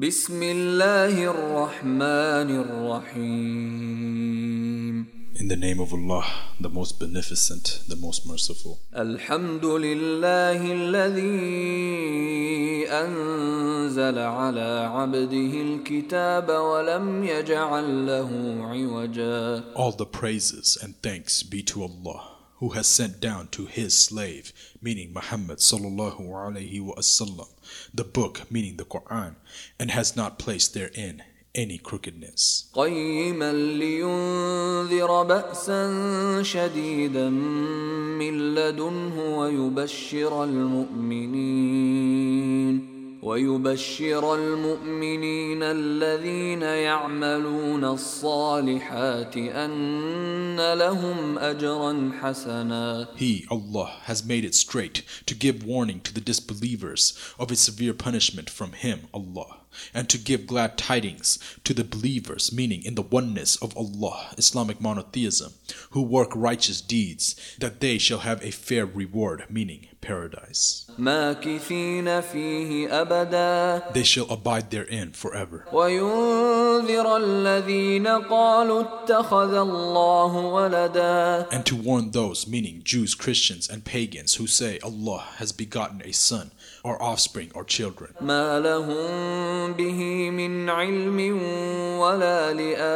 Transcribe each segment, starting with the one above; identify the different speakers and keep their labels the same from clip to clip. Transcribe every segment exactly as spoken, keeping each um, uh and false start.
Speaker 1: بسم الله الرحمن الرحيم.
Speaker 2: In the name of Allah, the most beneficent, the most merciful.
Speaker 1: الحمد لله الذي أنزل على عبده الكتاب ولم يجعل له عوجا.
Speaker 2: All the praises and thanks be to Allah, who has sent down to his slave, meaning Muhammad sallallahu alayhi wa sallam, the book, meaning the Quran, and has not placed therein any crookedness.
Speaker 1: قيما لينذر بأسا شديدا من لدنه ويبشر المؤمنين ويبشر المؤمنين الذين يعملون الصالحات أن لهم أجرا حسنا.
Speaker 2: He, Allah, has made it straight to give warning to the disbelievers of a severe punishment from Him, Allah, and to give glad tidings to the believers, meaning in the oneness of Allah, Islamic monotheism, who work righteous deeds, that they shall have a fair reward, meaning paradise.
Speaker 1: ماكثين فيه أبدا.
Speaker 2: They shall abide therein forever.
Speaker 1: وينذر الذين قالوا اتخذ الله ولدا.
Speaker 2: And to warn those, meaning Jews, Christians, and pagans, who say Allah has begotten a son, or offspring, or children.
Speaker 1: ما لهم به من علم ولا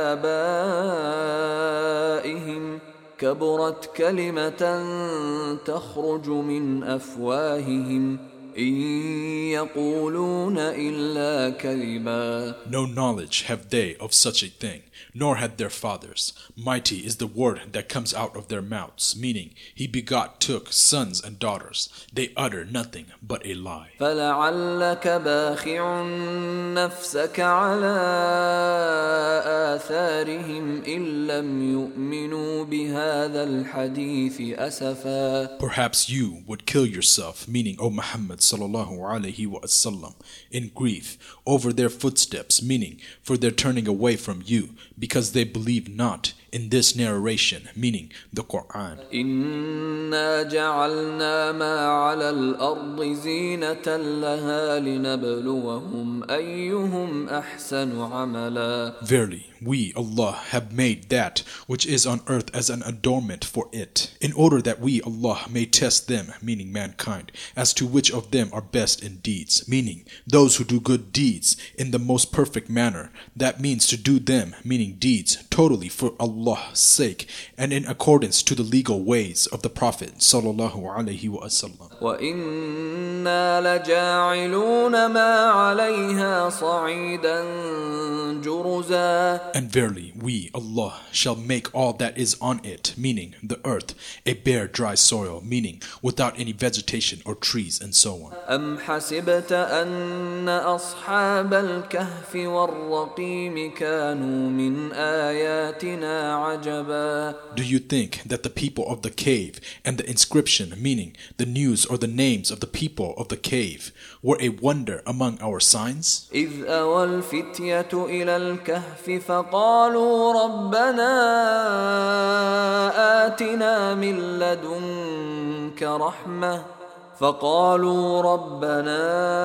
Speaker 1: لآبائهم كبرت كلمة تخرج من أفواههم إن يقولون إلا كذبا.
Speaker 2: No knowledge have they of such a thing, nor had their fathers. Mighty is the word that comes out of their mouths, meaning he begot, took sons and daughters. They utter nothing but a lie.
Speaker 1: فلعلك باخع نفسك على آثارهم إن لم يؤمنوا بهذا الحديث أسفا.
Speaker 2: Perhaps you would kill yourself, meaning O Muhammad sallallahu alayhi wa sallam, in grief over their footsteps, meaning for their turning away from you, because they believe not in this narration, meaning the Quran.
Speaker 1: إنا جعلنا ما على الأرض زينة لها لنبلوهم أيهم أحسن عملا.
Speaker 2: Verily, we, Allah, have made that which is on earth as an adornment for it, in order that we, Allah, may test them, meaning mankind, as to which of them are best in deeds, meaning those who do good deeds in the most perfect manner. That means to do them, meaning deeds, totally for Allah's sake, and in accordance to the legal ways of the Prophet sallallahu alaihi wasallam.
Speaker 1: وَإِنَّا لَجَاعِلُونَ مَا عَلَيْهَا صَعِيدًا جُرُزًا.
Speaker 2: And verily, we, Allah, shall make all that is on it, meaning the earth, a bare dry soil, meaning without any vegetation or trees and so on.
Speaker 1: أَمْ حَسِبْتَ أَنَّ أَصْحَابَ الْكَهْفِ وَالرَّقِيمِ كَانُوا مِنْ آيَاتِنَا عَجَبًا.
Speaker 2: Do you think that the people of the cave and the inscription, meaning the news or the names of the people of the cave, were a wonder among our signs?
Speaker 1: إِذْ أَوَى الْفِتْيَةُ إِلَى الْكَهْفِ فَقَالُوا رَبَّنَا آتِنَا مِن لَّدُنكَ رَحْمَةً فقالوا ربنا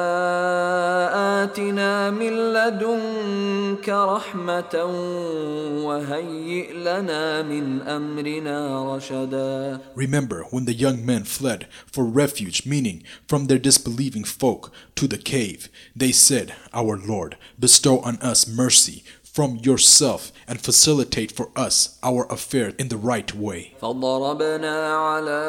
Speaker 1: آتنا من لدنك رحمة وهيئ لنا من أمرنا رشدا.
Speaker 2: Remember when the young men fled for refuge, meaning from their disbelieving folk, to the cave. They said, Our Lord, bestow on us mercy from yourself and facilitate for us our affair in the right way.
Speaker 1: فضربنا على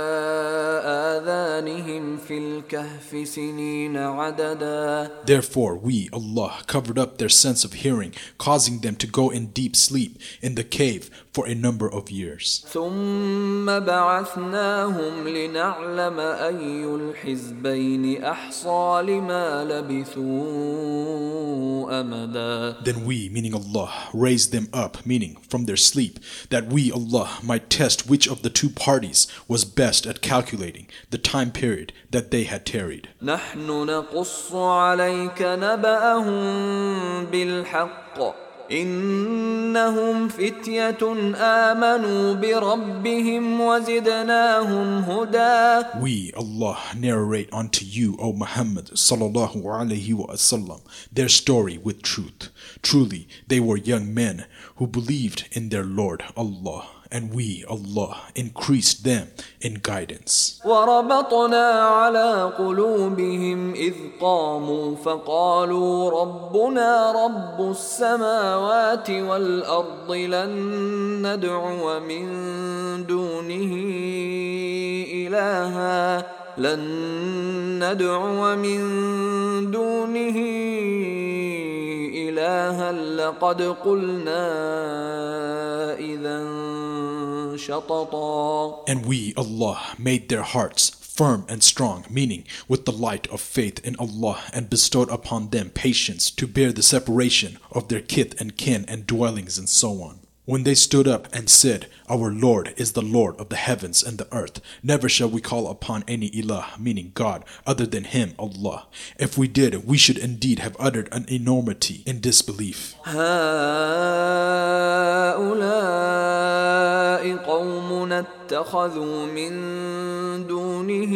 Speaker 1: آذانهم في الكهف سنين عددا.
Speaker 2: Therefore we, Allah, covered up their sense of hearing, causing them to go in deep sleep in the cave for a number of years.
Speaker 1: ثم بعثناهم لنعلم أي الحزبين أحصى لما لبثوا أمدا.
Speaker 2: Then we, meaning Allah, raised them up, meaning from their sleep, that we, Allah, might test which of the two parties was best at calculating the time period that they had tarried.
Speaker 1: نحن نقص عليك نبأهم بالحق إنهم فتية آمنوا بربهم وزدناهم هدى.
Speaker 2: We, Allah, narrate unto you, O Muhammad sallallahu alaihi wasallam, their story with truth. Truly, they were young men who believed in their Lord Allah, and we, Allah, increased them in guidance.
Speaker 1: وربطنا على قلوبهم إذ قاموا فقالوا ربنا رب السماوات والأرض لن ندعو من دونه إلها لن ندعو من دونه إلها لقد قلنا إذا شططا.
Speaker 2: And we, Allah, made their hearts firm and strong, meaning with the light of faith in Allah, and bestowed upon them patience to bear the separation of their kith and kin and dwellings and so on. When they stood up and said, Our Lord is the Lord of the heavens and the earth, never shall we call upon any ilah, meaning God, other than Him, Allah. If we did, we should indeed have uttered an enormity in disbelief.
Speaker 1: هؤلاء قومنا اتخذوا من دونه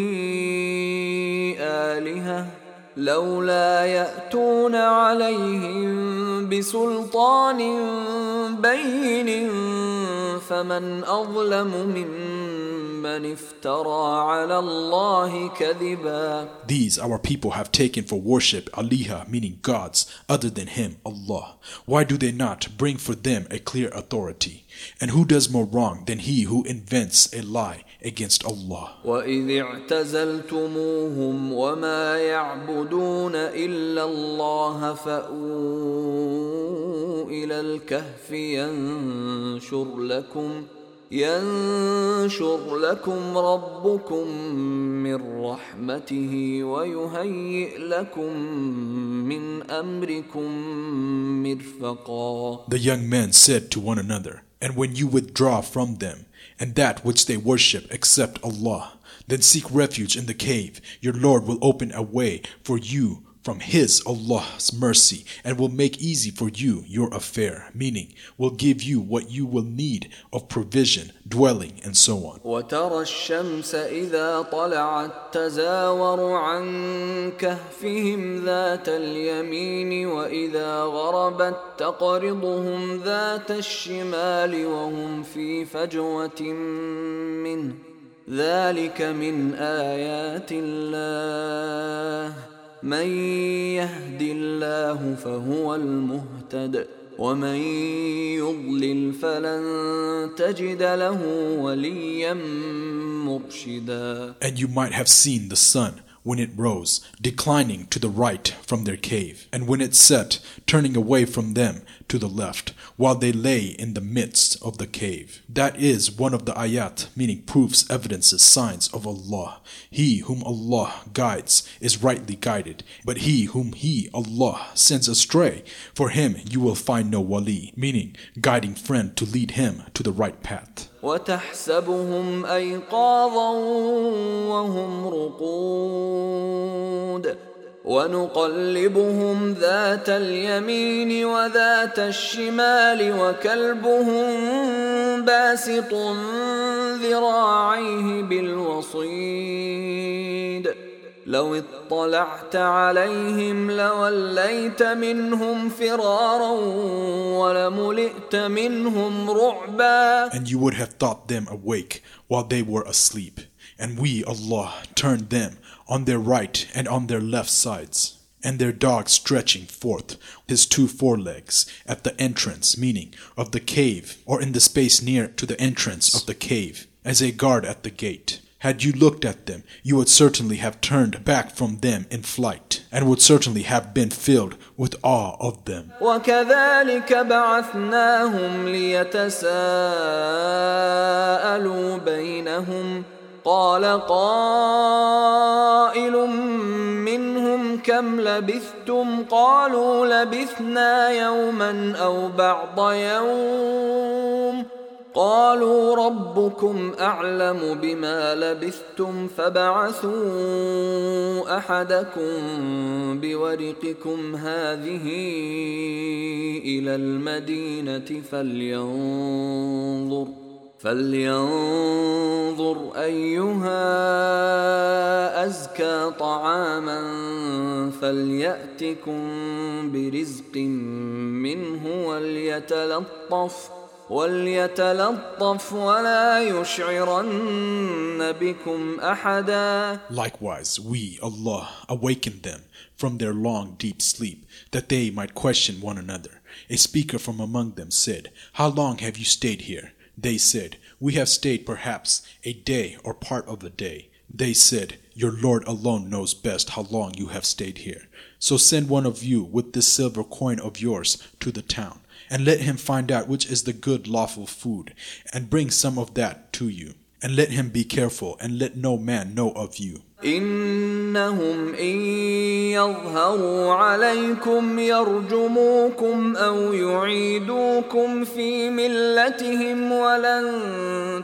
Speaker 1: آلهة لولا يأتون عليهم بسلطان بين فمن أظلم ممن افترى على الله كذبا.
Speaker 2: These our people have taken for worship aliha, meaning gods, other than Him, Allah. Why do they not bring for them a clear authority? And who does more wrong than he who invents a lie against Allah?
Speaker 1: وَإِذِ اعْتَزَلْتُمُوهُمْ وَمَا يَعْبُدُونَ إِلَّا اللَّهَ فَأْوُوا إِلَى الْكَهْفِ يَنشُرْ لَكُمْ ينشر لكم ربكم من رحمته ويهيئ لكم من أمركم مرفقا.
Speaker 2: The young men said to one another, and when you withdraw from them, and that which they worship except Allah, then seek refuge in the cave. Your Lord will open a way for you from His, Allah's mercy, and will make easy for you your affair, meaning will give you what you will need of provision, dwelling, and so on.
Speaker 1: وَتَرَى الشَّمْسَ إِذَا طَلَعَتْ تَزَاوَرُ عَنْ كَهْفِهِمْ ذَاتَ الْيَمِينِ وَإِذَا غَرَبَتْ تَقْرِضُهُمْ ذَاتَ الشِّمَالِ وَهُمْ فِي فَجْوَةٍ مِّنْهُ ذَلِكَ مِنْ آيَاتِ اللَّهِ من يهد الله فهو المهتد ومن يضلل فلن تجد له وليا مرشدا.
Speaker 2: And you might have seen the sun when it rose, declining to the right from their cave, and when it set, turning away from them to the left, while they lay in the midst of the cave. That is one of the ayat, meaning proofs, evidences, signs of Allah. He whom Allah guides is rightly guided, but he whom He, Allah, sends astray, for him you will find no wali, meaning guiding friend to lead him to the right path.
Speaker 1: وتحسبهم أيقاظا وهم رقود ونقلبهم ذات اليمين وذات الشمال وكلبهم باسط ذراعيه بالوصيد لو اطلعت عليهم لوليت منهم فرارا ولملئت منهم رعبا.
Speaker 2: And you would have thought them awake while they were asleep. And we, Allah, turned them on their right and on their left sides, and their dog stretching forth his two forelegs at the entrance, meaning of the cave, or in the space near to the entrance of the cave, as a guard at the gate. Had you looked at them, you would certainly have turned back from them in flight, and would certainly have been filled with awe of them.
Speaker 1: وَكَذَلِكَ بَعَثْنَاهُمْ لِيَتَسَاءَلُوا بَيْنَهُمْ قال قائل منهم كم لبثتم قالوا لبثنا يوما أو بعض يوم قالوا ربكم أعلم بما لبثتم فابعثوا أحدكم بورقكم هذه إلى المدينة فلينظر فلينظر أيها أزكى طعاما فليأتكم برزق منه وليتلطف وَلْيَتَلَطَّفْ وَلَا يُشْعِرَنَّ بِكُمْ أَحَدًا.
Speaker 2: Likewise, we, Allah, awakened them from their long, deep sleep, that they might question one another. A speaker from among them said, "How long have you stayed here?" They said, "We have stayed perhaps a day or part of a day." They said, "Your Lord alone knows best how long you have stayed here. So send one of you with this silver coin of yours to the town, and let him find out which is the good lawful food, and bring some of that to you. And let him be careful, and let no man know of you.
Speaker 1: إنهم إن يظهروا عليكم يرجموكم أو يعيدوكم في ملتهم ولن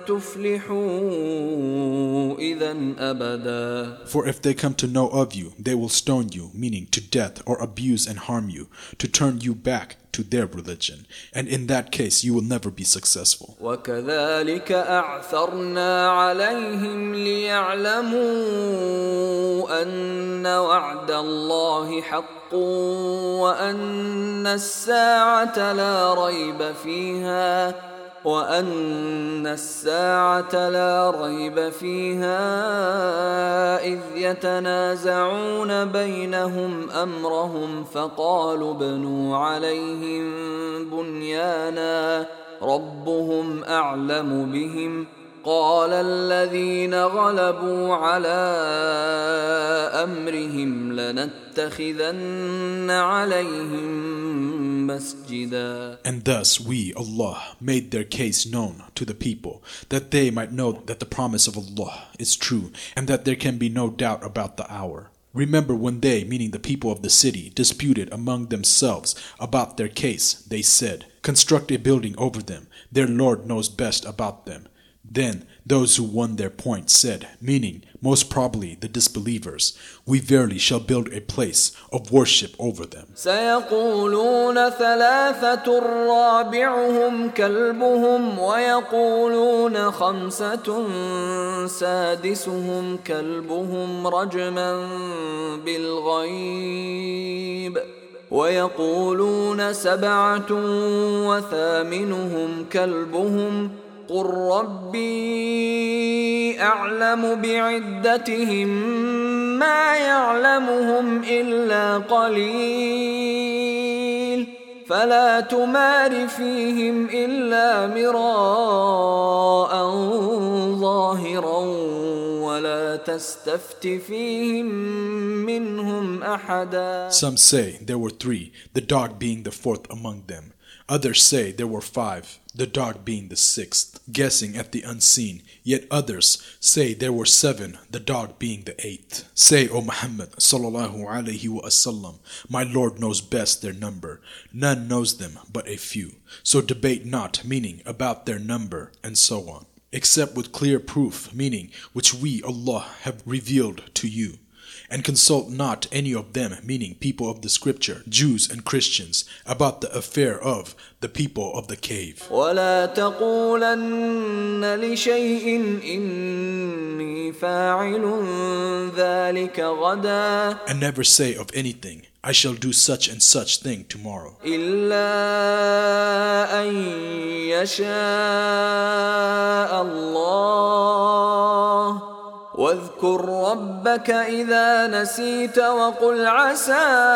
Speaker 1: تفلحوا إذا أبدا.
Speaker 2: For if they come to know of you, they will stone you, meaning to death, or abuse and harm you, to turn you back to their religion, and in that case you will never be successful.
Speaker 1: وَكَذَلِكَ أَعْثَرْنَا عَلَيْهِمْ لِيَعْلَمُوا أَنَّ وَعْدَ اللَّهِ حَقٌّ وَأَنَّ السَّاعَةَ لَا رَيْبَ فِيهَا وَأَنَّ السَّاعَةَ لَا رَيْبَ فِيهَا إِذْ يَتَنَازَعُونَ بَيْنَهُمْ أَمْرَهُمْ فَقَالُوا ابْنُوا عَلَيْهِمْ بُنْيَانًا رَبُّهُمْ أَعْلَمُ بِهِمْ قال الذين غلبوا على أمرهم لنتخذن عليهم مسجدا.
Speaker 2: And thus we, Allah, made their case known to the people, that they might know that the promise of Allah is true, and that there can be no doubt about the hour. Remember when they, meaning the people of the city, disputed among themselves about their case, they said, "Construct a building over them, their Lord knows best about them." Then those who won their point said, meaning most probably the disbelievers, "We verily shall build a place of worship over them."
Speaker 1: سيقولون ثلاثة رابعهم كلبهم ويقولون خمسة سادسهم كلبهم رجما بالغيب ويقولون سبعة وثامنهم كلبهم قل ربي أعلم بعدتهم ما يعلمهم إلا قليل فلا تمار فيهم إلا مراء ظاهرا ولا تستفت فيهم منهم أحدا.
Speaker 2: Some say there were three, the dog being the fourth among them. Others say there were five, the dog being the sixth, guessing at the unseen. Yet others say there were seven, the dog being the eighth. Say, O Muhammad sallallahu alaihi wasallam, my Lord knows best their number. None knows them but a few. So debate not, meaning about their number, and so on, except with clear proof, meaning which we, Allah, have revealed to you. And consult not any of them, meaning people of the scripture, Jews and Christians, about the affair of the people of the cave.
Speaker 1: وَلَا تَقُولَنَّ لِشَيْءٍ إِنِّي فَاعِلٌ ذَلِكَ غَدًا.
Speaker 2: And never say of anything, I shall do such and such thing tomorrow.
Speaker 1: إِلَّا أَن يَشَاءَ اللَّهُ واذكر ربك إذا نسيت وقل عسى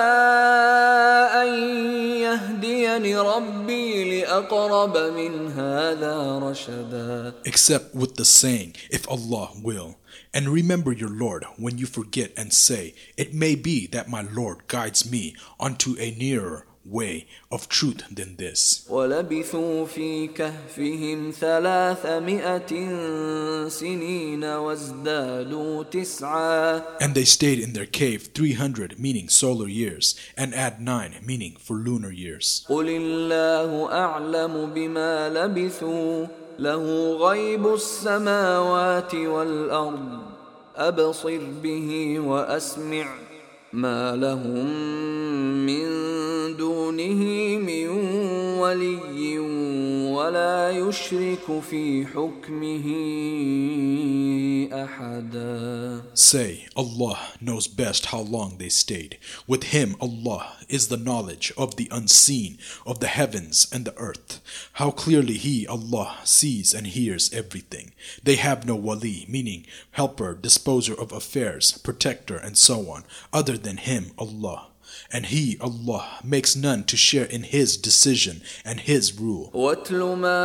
Speaker 1: أن يهديني ربي لأقرب من هذا رشدا.
Speaker 2: Except with the saying, if Allah will. And remember your Lord when you forget and say, it may be that my Lord guides me onto a nearer way of truth than this.
Speaker 1: وَلَبِثُوا فِي كَهْفِهِمْ ثَلَاثَمِائَةٍ سِنِينَ وَازْدَادُوا تِسْعًا.
Speaker 2: And they stayed in their cave three hundred, meaning solar years, and add nine, meaning for lunar years.
Speaker 1: قُلِ اللَّهُ أَعْلَمُ بِمَا لَبِثُوا له غيب السماوات والأرض أبصر به وأسمع ما لهم من دونه من ولي ولا يشرك في حكمه أحدا.
Speaker 2: Say, Allah knows best how long they stayed. With Him, Allah, is the knowledge of the unseen, of the heavens and the earth. How clearly He, Allah, sees and hears everything. They have no wali, meaning helper, disposer of affairs, protector, and so on, other than Him, Allah. And He, Allah, makes none to share in His decision and His rule.
Speaker 1: وَاتْلُ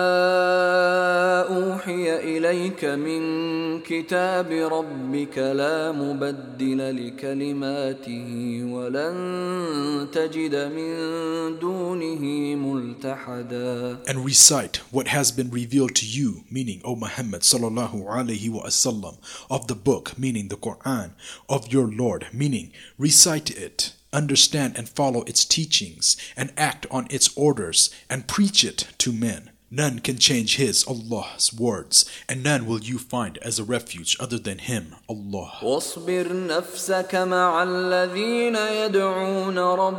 Speaker 1: مَا أُوحِيَ إِلَيْكَ مِنْ كِتَابِ رَبِّكَ لَا مُبَدِّلَ لِكَلِمَاتِهِ وَلَنْ تَجِدَ مِنْ دُونِهِ مُلْتَحَدًا.
Speaker 2: And recite what has been revealed to you, meaning O Muhammad sallallahu alaihi wasallam, of the book, meaning the Quran, of your Lord, meaning recite it. Understand and follow its teachings, and act on its orders, and preach it to men. None can change His, Allah's words, and none will you find as a refuge other than Him, Allah.
Speaker 1: واصبر نفسك مع الذين يدعون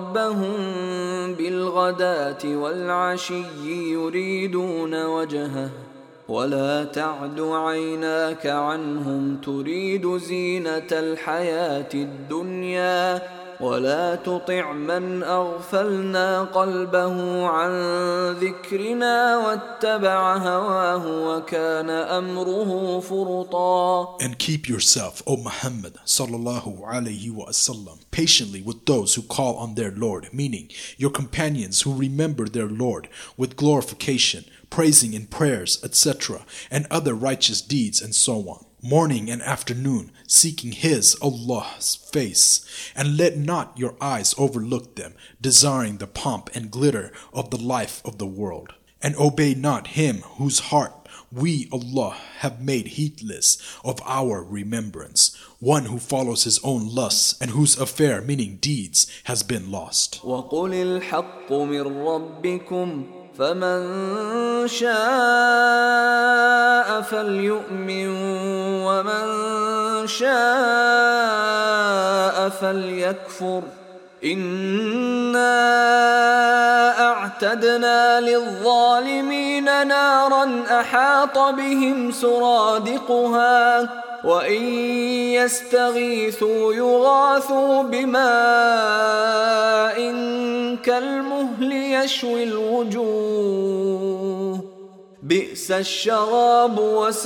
Speaker 1: ربهم بالغداة والعشي يريدون وجهه ولا تعد عيناك عنهم تريد زينة الحياة الدنيا ولا تطع من أغفلنا قلبه عن ذكرنا واتبع هواه وكان أمره فرطا.
Speaker 2: And keep yourself, O Muhammad sallallahu alaihi wasallam, patiently with those who call on their Lord, meaning your companions who remember their Lord with glorification, praising in prayers, et cetera, and other righteous deeds and so on. Morning and afternoon, seeking His, Allah's face, and let not your eyes overlook them, desiring the pomp and glitter of the life of the world. And obey not him whose heart we, Allah, have made heedless of our remembrance, one who follows his own lusts, and whose affair, meaning deeds, has been lost.
Speaker 1: وَقُلِ الْحَقُّ مِنْ رَبِّكُمْ فمن شاء فليؤمن ومن شاء فليكفر إنا أعتدنا للظالمين نارا أحاط بهم سرادقها وإن يستغيثوا يغاثوا بماء كالمهل يشوي الوجوه بئس الشراب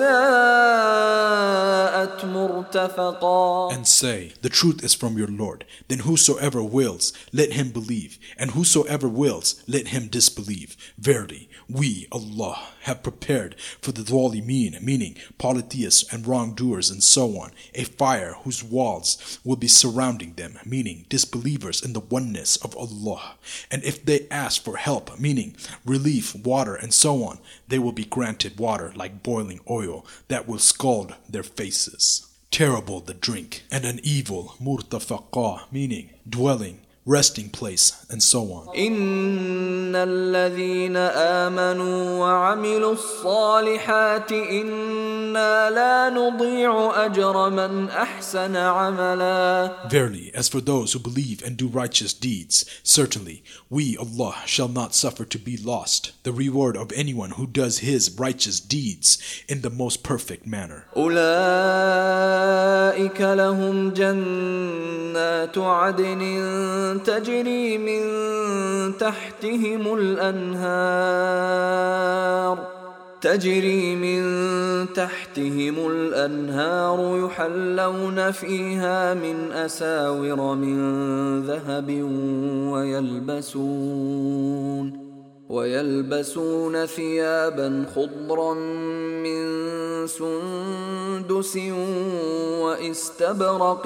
Speaker 1: وساءت مرتفقا.
Speaker 2: And say, the truth is from your Lord. Then whosoever wills, let him believe, and whosoever wills, let him disbelieve. Verily, we, Allah, have prepared for the Dhalimeen, meaning polytheists and wrongdoers and so on, a fire whose walls will be surrounding them, meaning disbelievers in the oneness of Allah. And if they ask for help, meaning relief, water, and so on, they will be granted water like boiling oil that will scald their faces. Terrible the drink, and an evil murtafaqa, meaning dwelling, resting place, and so on.
Speaker 1: إن الذين آمنوا وعملوا الصالحات إنا لا نضيع أجر من أحسن عملا.
Speaker 2: Verily, as for those who believe and do righteous deeds, certainly we, Allah, shall not suffer to be lost the reward of anyone who does his righteous deeds in the most perfect manner.
Speaker 1: أولئك لهم جنات عدن تجري من تحتهم الأنهار تجري من تحتهم الأنهار يحلون فيها من أساور من ذهب ويلبسون ويلبسون ثيابا خضرا من سندس واستبرق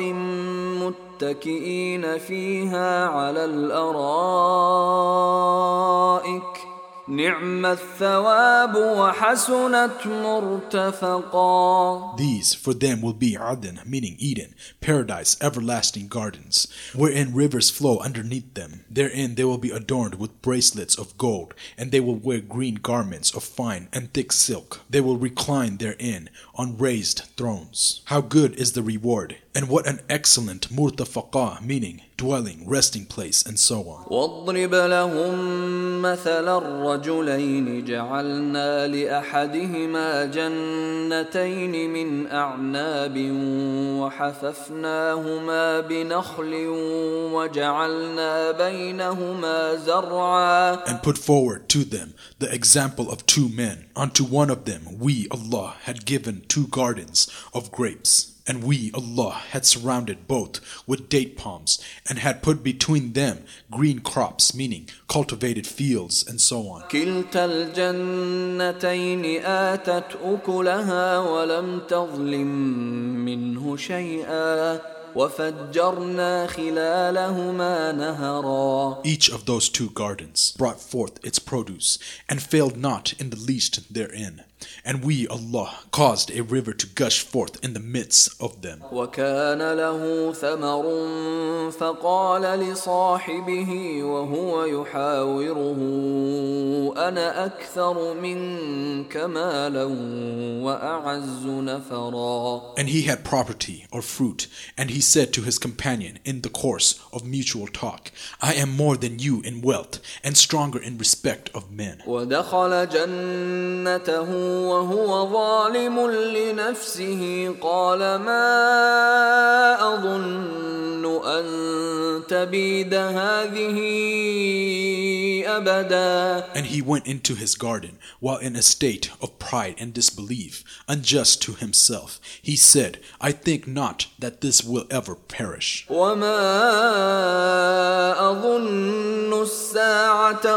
Speaker 1: متكئين فيها على الأرائك نعم الثواب وحسنت مرتفقا.
Speaker 2: These for them will be Aden, meaning Eden, paradise, everlasting gardens, wherein rivers flow underneath them. Therein they will be adorned with bracelets of gold, and they will wear green garments of fine and thick silk. They will recline therein on raised thrones. How good is the reward, and what an excellent murtafaqa, meaning dwelling, resting place, and so on.
Speaker 1: واضرب لهم مثل الرجلين جعلنا لأحدهما جنتين من أعناب وحففناهما بنخل وجعلنا بينهما زرعا.
Speaker 2: And put forward to them the example of two men. Unto one of them we, Allah, had given two gardens of grapes. And we, Allah, had surrounded both with date palms, and had put between them green crops, meaning cultivated fields, and so on.
Speaker 1: كلتا الجنتين آتت أكلها ولم تظلم منه شيئا وفجرنا خلالهما نهرا.
Speaker 2: Each of those two gardens brought forth its produce, and failed not in the least therein. And we, Allah, caused a river to gush forth in the midst of them.
Speaker 1: وكان له ثمر فقال لصاحبه وهو يحاوره أنا أكثر منك مالا وأعز نفرا.
Speaker 2: And he had property or fruit, and he said to his companion in the course of mutual talk, I am more than you in wealth and stronger in respect of men.
Speaker 1: ودخل جنته وهو ظالم لنفسه قال ما أظن أن تبيد هذه أبدا.
Speaker 2: And he went into his garden while in a state of pride and disbelief, unjust to himself. He said, I think not that this will ever perish.
Speaker 1: وما أظن الساعة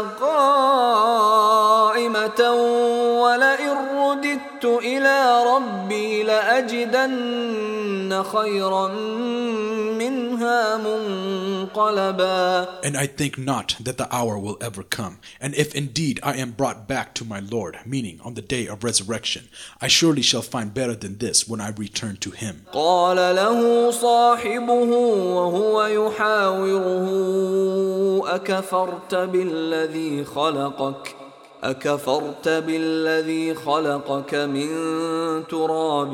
Speaker 1: قائمة ولئن رددت إلى ربي لأجدن خيرا منها منقلبا.
Speaker 2: And I think not that the hour will ever come. And if indeed I am brought back to my Lord, meaning on the day of resurrection, I surely shall find better than this when I return to him.
Speaker 1: قال له صاحبه وهو يحاوره أكفرت بالذي خلقك أكفرت بالذي خلقك من تراب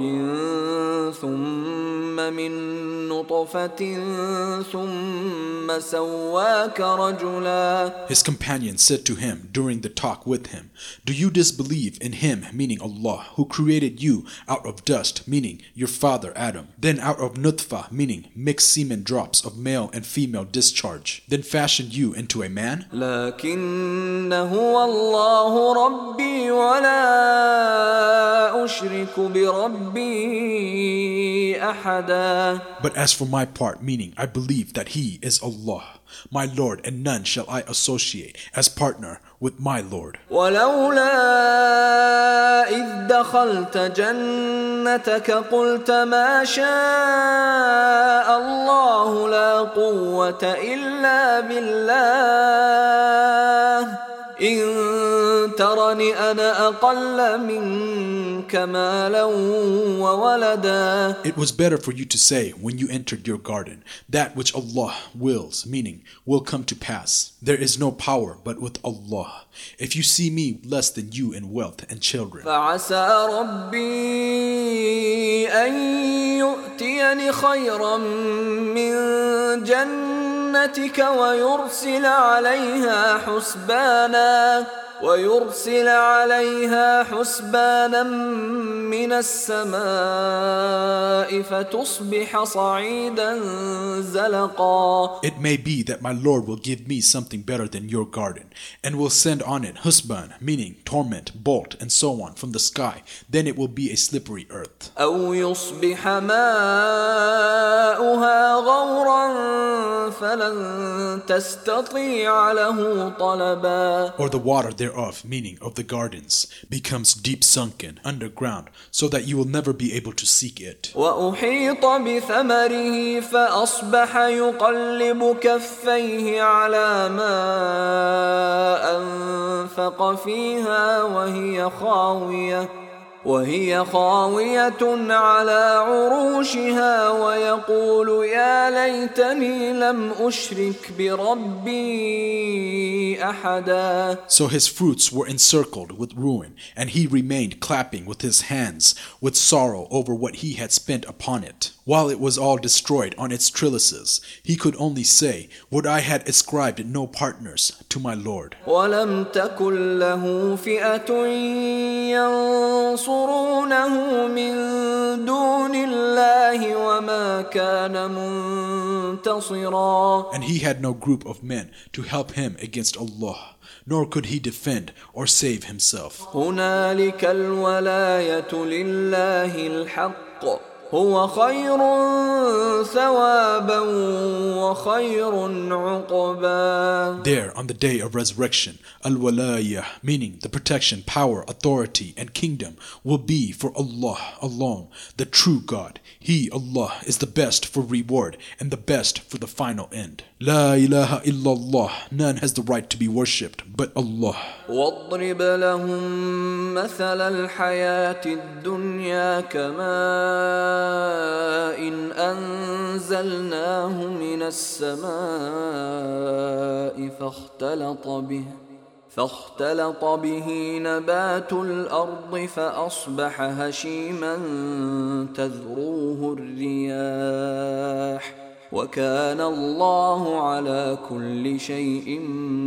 Speaker 1: ثم من نطفة ثم سواك رجلا.
Speaker 2: His companion said to him during the talk with him, Do you disbelieve in him, meaning Allah, who created you out of dust, meaning your father Adam, then out of nutfa, meaning mixed semen drops of male and female discharge, then fashioned you into a man?
Speaker 1: لكن هو الله ربي ولا أشرك بربي أحدا.
Speaker 2: But as for my part, meaning I believe that he is Allah, my Lord, and none shall I associate as partner with my Lord.
Speaker 1: ولولا إذ دخلت جنتك قلت ما شاء الله لا قوة إلا بالله إن ترني أنا أقل منك مالا وولدا.
Speaker 2: It was better for you to say when you entered your garden, that which Allah wills, meaning will come to pass. There is no power but with Allah. If you see me less than you in wealth and children.
Speaker 1: فعسى ربي أن يؤتيني خيرا من جنتك ويرسل عليها حسبانا ويرسل عليها حسبانا من السماء فتصبح صعيدا زلقا.
Speaker 2: It may be that my Lord will give me something better than your garden, and will send on it husban, meaning torment, bolt, and so on from the sky. Then it will be a slippery earth.
Speaker 1: أو يصبح ماؤها غورا فلن تستطيع له طلبا.
Speaker 2: Or the water thereof, meaning of the gardens, becomes deep sunken underground, so that you will never be able to seek it.
Speaker 1: وأحيط بثمره فأصبح يقلب كفيه على ما أنفق فانفق فيها وهي خاوية وهي خاوية على عروشها ويقول يا ليتني لم أشرك بربي أحدا.
Speaker 2: So his fruits were encircled with ruin, and he remained clapping with his hands with sorrow over what he had spent upon it. While it was all destroyed on its trellises, he could only say, would I had ascribed no partners to my Lord.
Speaker 1: وَلَمْ تَكُنْ لَهُ فِئَةٌ يَنْصُرُونَهُ مِنْ دُونِ اللَّهِ وَمَا كَانَ مُنْتَصِرًا.
Speaker 2: And he had no group of men to help him against Allah, nor could he defend or save himself.
Speaker 1: هُنَالِكَ الْوَلَايَةُ لِلَّهِ الْحَقِّ هو خير ثوابا وخير عقبا.
Speaker 2: There, on the day of resurrection, al-walayah, meaning the protection, power, authority, and kingdom, will be for Allah alone, the true God. He, Allah, is the best for reward and the best for the final end. La ilaha illallah, none has the right to be worshipped but Allah.
Speaker 1: وَاضْرِبْ لَهُمْ مَثَلَ الْحَيَاةِ الدُّنْيَا كَمَاءٍ أَنزَلْنَاهُ مِنَ السَّمَاءِ فاختلط به فاختلط به نبات الأرض فأصبح هشيما تذروه الرياح وكان الله على كل شيء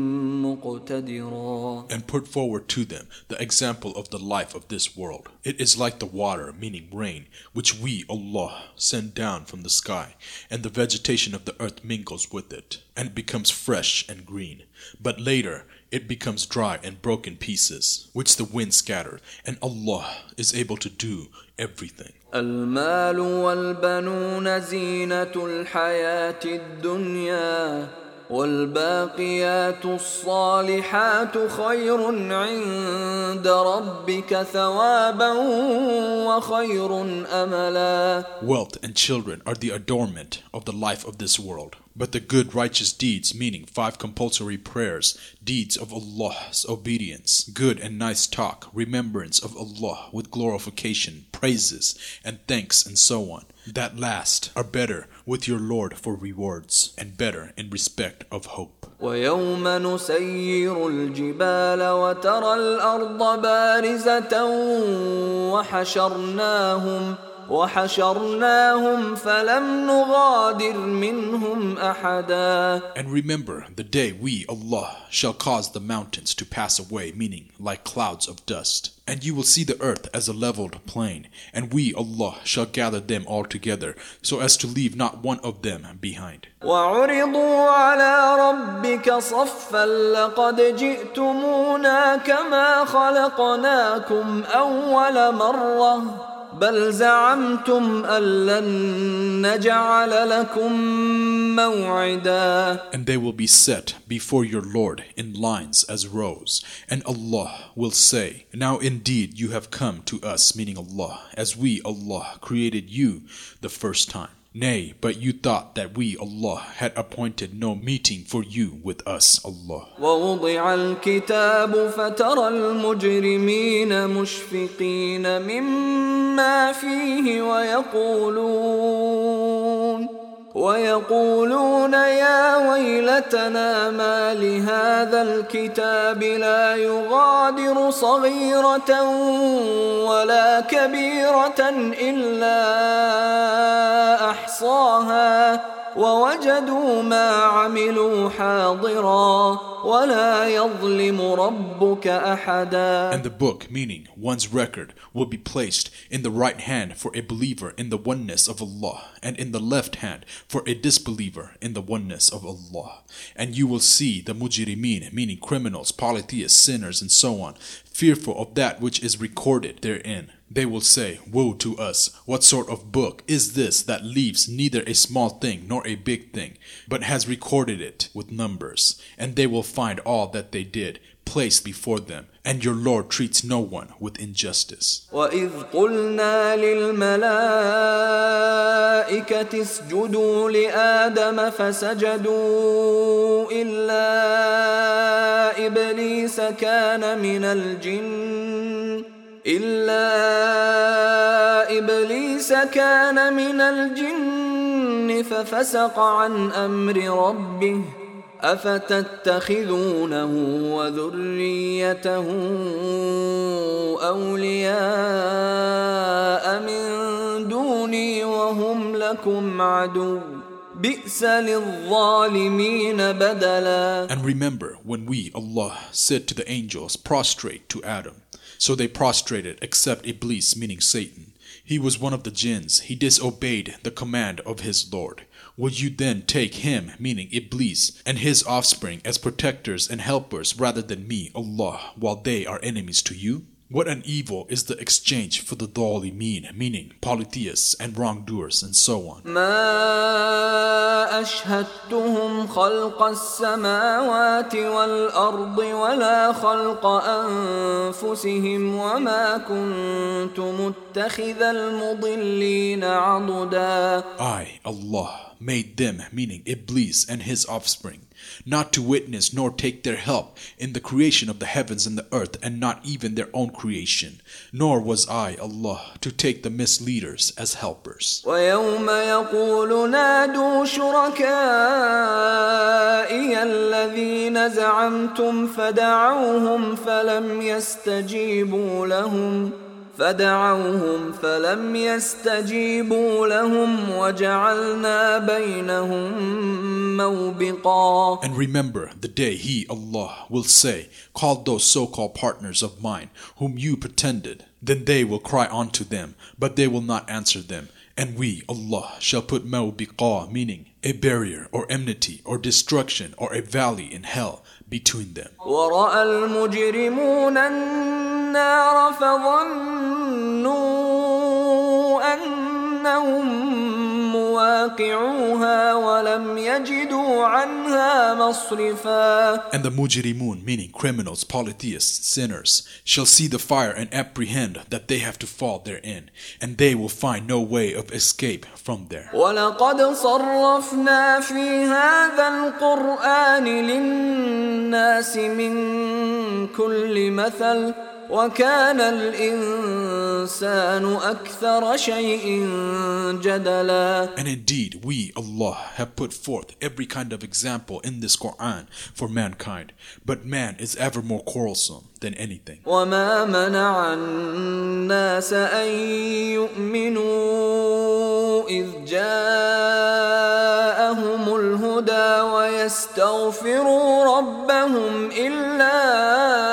Speaker 1: مقتدرا.
Speaker 2: And put forward to them the example of the life of this world. It is like the water, meaning rain, which we, Allah, send down from the sky, and the vegetation of the earth mingles with it, and it becomes fresh and green. But later, it becomes dry and broken pieces, which the wind scatters, and Allah is able to do everything.
Speaker 1: المال والبنون زينة الحياة الدنيا والباقيات الصالحات خير عند ربك ثوابا وخير أملا.
Speaker 2: Wealth and children are the adornment of the life of this world. But the good righteous deeds, meaning five compulsory prayers, deeds of Allah's obedience, good and nice talk, remembrance of Allah with glorification, praises, and thanks, and so on, that last are better with your Lord for rewards, and better in respect of hope.
Speaker 1: وَيَوْمَ نُسَيِّرُ الْجِبَالَ وَتَرَى الْأَرْضَ بَارِزَةً وَحَشَرْنَاهُمْ وَحَشَرْنَاهُمْ فَلَمْ نُغَادِرْ مِنْهُمْ أَحَدًا.
Speaker 2: And remember the day we, Allah, shall cause the mountains to pass away, meaning like clouds of dust. And you will see the earth as a leveled plain, and we, Allah, shall gather them all together, so as to leave not one of them behind.
Speaker 1: وَعُرِضُوا عَلَى رَبِّكَ صَفًّا لَقَدْ جِئْتُمُونَا كَمَا خَلَقْنَاكُمْ أَوَّلَ مَرَّةٍ بل زعمتم أن لن نجعل لكم موعدا.
Speaker 2: And they will be set before your Lord in lines as rows, and Allah will say, now indeed you have come to us, meaning Allah, as we, Allah, created you the first time. Nay, but you thought that we, Allah, had appointed no meeting for you with us, Allah.
Speaker 1: ووضع الكتاب فترى المجرمين مشفقين مما فيه ويقولون ويقولون يا ويلتنا ما لهذا الكتاب لا يغادر صغيرة ولا كبيرة إلا أحصاها ووجدوا ما عملوا حاضرا ولا يظلم ربك أحدا.
Speaker 2: And the book, meaning one's record, will be placed in the right hand for a believer in the oneness of Allah, and in the left hand for a disbeliever in the oneness of Allah. And you will see the mujrimeen, meaning criminals, polytheists, sinners, and so on, fearful of that which is recorded therein. They will say, woe to us, what sort of book is this that leaves neither a small thing nor a big thing, but has recorded it with numbers? And they will find all that they did placed before them, and your Lord treats no one with injustice.
Speaker 1: وَإِذْ قُلْنَا لِلْمَلَائِكَةِ اسْجُدُوا لِآدَمَ فَسَجَدُوا إِلَّا إبليس كان من الجن إلا إبليس كان من الجن ففسق عن أمر ربه أفتتخذونه وذريته أولياء من دوني وهم لكم عدو بئس للظالمين بدلا.
Speaker 2: And remember when we, Allah, said to the angels, prostrate to Adam. So they prostrated except Iblis, meaning Satan. He was one of the jinns. He disobeyed the command of his Lord. Would you then take him, meaning Iblis, and his offspring as protectors and helpers rather than me, Allah, while they are enemies to you? What an evil is the exchange for the dhalimin, meaning polytheists and wrongdoers and so on.
Speaker 1: ما أشهدتهم خلق السماوات والأرض ولا خلق أنفسهم وما كنت متخذ المضلين عضدا.
Speaker 2: I, Allah, made them, meaning Iblis and his offspring, not to witness nor take their help in the creation of the heavens and the earth, and not even their own creation. Nor was I, Allah, to take the misleaders as helpers.
Speaker 1: وَيَوْمَ يَقُولُ نَادُوا شُرَكَائِيَ الَّذِينَ زَعَمْتُمْ فَدَعَوْهُمْ فَلَمْ يَسْتَجِيبُوا لَهُمْ فدعوهم فلم يستجيبوا لهم وجعلنا بينهم موبقا.
Speaker 2: And remember the day He, Allah, will say, call those so-called partners of mine whom you pretended. Then they will cry unto them, but they will not answer them. And we, Allah, shall put mawbiqa, meaning a barrier or enmity or destruction or a valley in hell between them.
Speaker 1: ورأى المجرمون النار فظنوا أنهم مواقعوها ولم يجدوا عنها مصرفا.
Speaker 2: And the mujrimun, meaning criminals, polytheists, sinners, shall see the fire and apprehend that they have to fall therein, and they will find no way of escape from there.
Speaker 1: وَلَقَدْ صَرَّفْنَا فِي هَذَا الْقُرْآنِ لِلنَّاسِ مِنْ كُلِّ مَثَلٍ وَكَانَ الْإِنسَانُ أَكْثَرَ شَيْءٍ جَدَلًا.
Speaker 2: And indeed, we, Allah, have put forth every kind of example in this Quran for mankind, but man is ever more quarrelsome than anything.
Speaker 1: وَمَا مَنَعَ النَّاسَ أَن يُؤْمِنُوا إِذْ جَاءَهُمُ الْهُدَى وَيَسْتَغْفِرُوا رَبَّهُمْ إِلَّا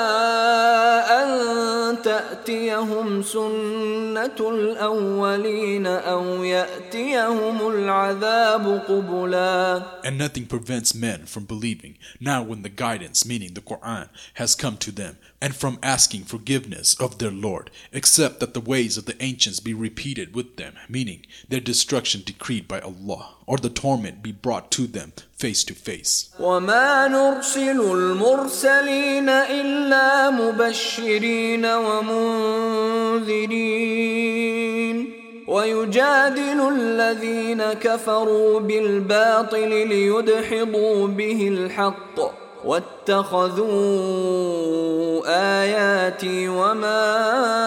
Speaker 1: تأتيهم سنة الأولين أو يأتيهم العذاب قبلا.
Speaker 2: And nothing prevents men from believing now when the guidance, meaning the Quran, has come to them, and from asking forgiveness of their Lord, except that the ways of the ancients be repeated with them, meaning their destruction decreed by Allah, or the torment be brought to them face to face.
Speaker 1: وَمَا نُرْسِلُ الْمُرْسَلِينَ إِلَّا مُبَشِّرِينَ وَمُنذِرِينَ وَيُجَادِلُ الَّذِينَ كَفَرُوا بِالْبَاطِلِ لِيُدْحِضُوا بِهِ الْحَقَّ وَاتَّخَذُوا آيَاتِي وَمَا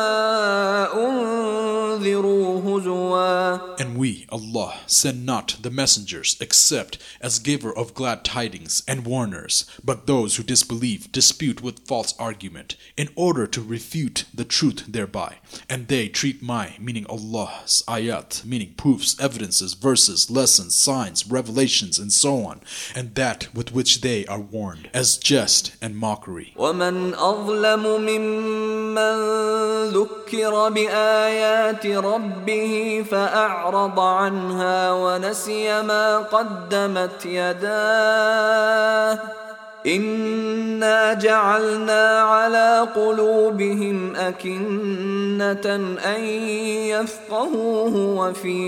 Speaker 1: أُنذِرُوا هُزُوًا.
Speaker 2: And we, Allah, send not the messengers except as giver of glad tidings and warners, but those who disbelieve dispute with false argument, in order to refute the truth thereby. And they treat my, meaning Allah's, ayat, meaning proofs, evidences, verses, lessons, signs, revelations, and so on, and that with which they are warned, as jest and mockery.
Speaker 1: وَمَنْ أَظْلَمُ مِمَّنْ ذُكِّرَ بِآيَاتِ رَبِّهِ فَأَعْرَضَ عَنْهَا وَنَسِيَ مَا قَدَّمَتْ يَدَاهُ إِنَّا جَعَلْنَا عَلَى قُلُوبِهِمْ أَكِنَّةً أَنْ يَفْقَهُوهُ وَفِي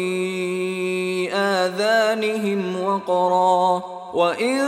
Speaker 1: آذَانِهِمْ وَقْرًا وَإِن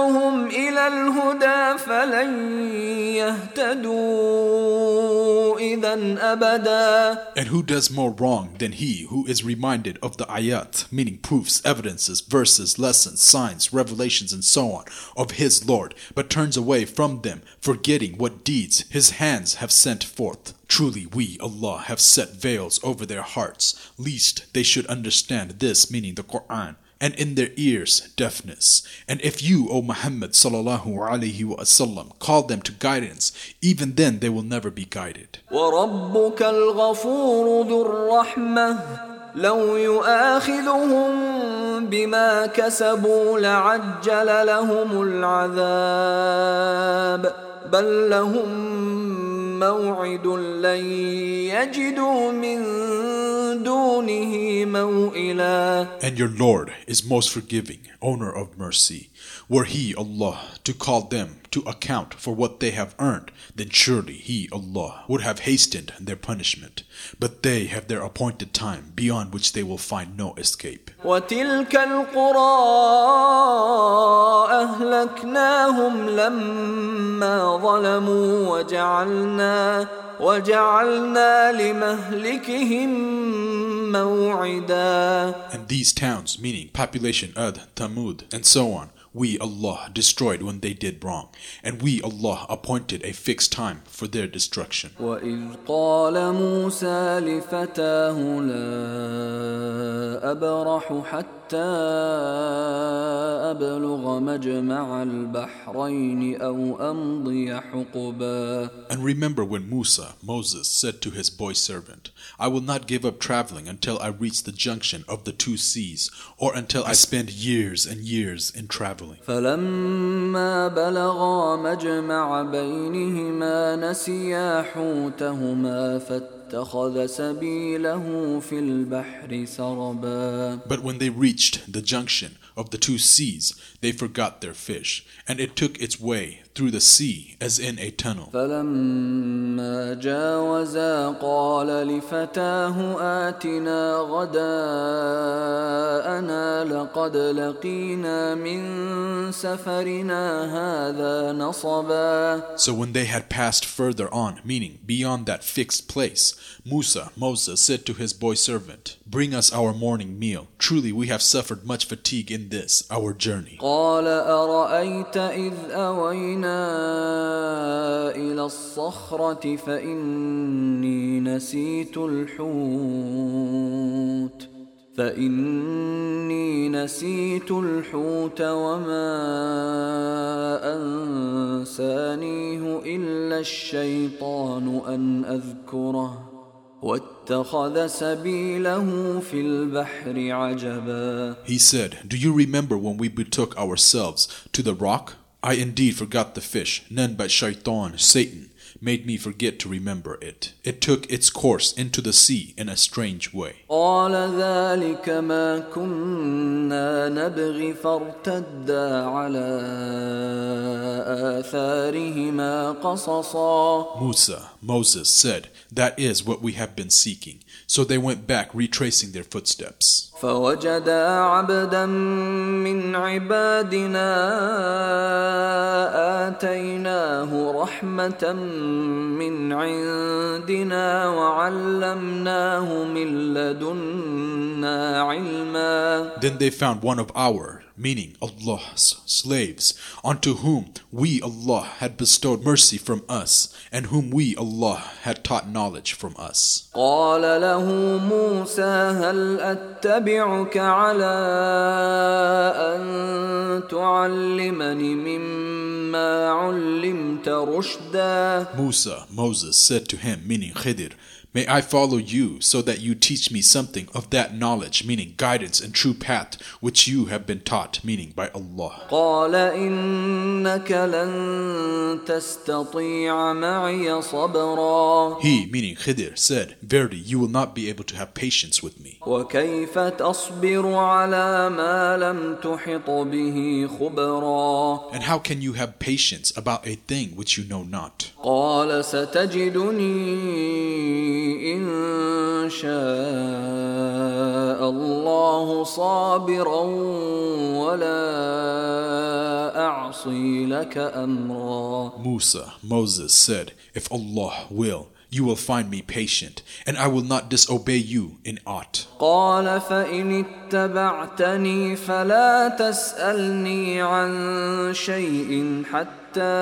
Speaker 1: تَدْعُهُمْ إِلَى الْهُدَى فَلَنْ يَهْتَدُوا إذا أبدا.
Speaker 2: And who does more wrong than he who is reminded of the ayat, meaning proofs, evidences, verses, lessons, signs, revelations, and so on, of his Lord, but turns away from them, forgetting what deeds his hands have sent forth. Truly we, Allah, have set veils over their hearts, lest they should understand this, meaning the Quran, and in their ears deafness. And if you, O Muhammad sallallahu alaihi wasallam, call them to guidance, even then they will never be guided.
Speaker 1: وَرَبُّكَ الْغَفُورُ ذُو الرَّحْمَةِ لَوْ يُؤَاخِذُهُم بِمَا كَسَبُوا لَعَجَّلَ لَهُمُ الْعَذَابَ بَل لَهُم موعد لن يجدوا من دونه موئلا.
Speaker 2: And your Lord is most forgiving, owner of mercy. Were he, Allah, to call them to account for what they have earned, then surely he, Allah, would have hastened their punishment. But they have their appointed time, beyond which they will find no escape.
Speaker 1: وَتِلْكَ الْقُرَىٰ أَهْلَكْنَاهُمْ لَمَّا ظَلَمُوا وَجَعَلْنَا وَجَعَلْنَا لِمَهْلِكِهِمْ مَوْعِدًا.
Speaker 2: And these towns, meaning population Ad, Thamud, and so on, we, Allah, destroyed when they did wrong, and we, Allah, appointed a fixed time for their destruction.
Speaker 1: وَإِذْ قَالَ مُوسَى لِفَتَاهُ لَا أَبْرَحُ حَتَّى أَبْلُغَ مَجْمَعَ الْبَحْرَيْنِ أَوْ أَمْضِيَ حُقُبًا.
Speaker 2: And remember when Musa, Moses, said to his boy servant, I will not give up traveling until I reach the junction of the two seas, or until I spend years and years in traveling.
Speaker 1: فلما بلغا مجمع بينهما نسيا حوتهما فاتخذ سبيله في البحر سربا.
Speaker 2: But when they reached the junction of the two seas, they forgot their fish, and it took its way through the sea as in a tunnel.
Speaker 1: فلما جاوزا قال لفتاه آتنا غداءنا لقد لقينا من سفرنا هذا نصبا.
Speaker 2: So when they had passed further on, meaning beyond that fixed place, Musa, Moses, said to his boy servant, Bring us our morning meal. Truly we have suffered much fatigue in this, our journey.
Speaker 1: قال أرأيت إذ أوينا إلى الصخرة فإني نسيت الحوت فإني نسيت الحوت وما أنسانيه إلا الشيطان أن أذكره واتخذ سبيله في البحر عجبا.
Speaker 2: He said, Do you remember when we betook ourselves to the rock? I indeed forgot the fish. None but Shaitan, Satan, made me forget to remember it. It took its course into the sea in a strange way.
Speaker 1: قال ذلك ما كنا نبغي فارتدا على آثارهما قصصا.
Speaker 2: Musa, Moses said, That is what we have been seeking. So they went back retracing their footsteps.
Speaker 1: فوجدا عبدا من عبادنا آتيناه رحمة من عندنا وعلمناه من لدنا علما.
Speaker 2: Then they found one of our, meaning Allah's, slaves, unto whom we, Allah, had bestowed mercy from us, and whom we, Allah, had taught knowledge from us.
Speaker 1: قال له موسى هل أتبعك على أن تعلمني مما علمت رشدا.
Speaker 2: Musa, Moses, said to him, meaning Khidir, May I follow you so that you teach me something of that knowledge, meaning guidance and true path, which you have been taught, meaning by Allah.
Speaker 1: قال إنك لن تستطيع معي صبرا.
Speaker 2: He, meaning Khidir, said, Verily, you will not be able to have patience with me.
Speaker 1: وكيف تصبر على ما لم تحط به خبرا.
Speaker 2: And how can you have patience about a thing which you know not?
Speaker 1: قال ستجدني إن شاء الله صابرا ولا أعصي لك أمرا.
Speaker 2: Musa, Moses said, If Allah will, you will find me patient, and I will not disobey you in aught.
Speaker 1: قال فإن اتبعتني فلا تسألني عن شيء حتى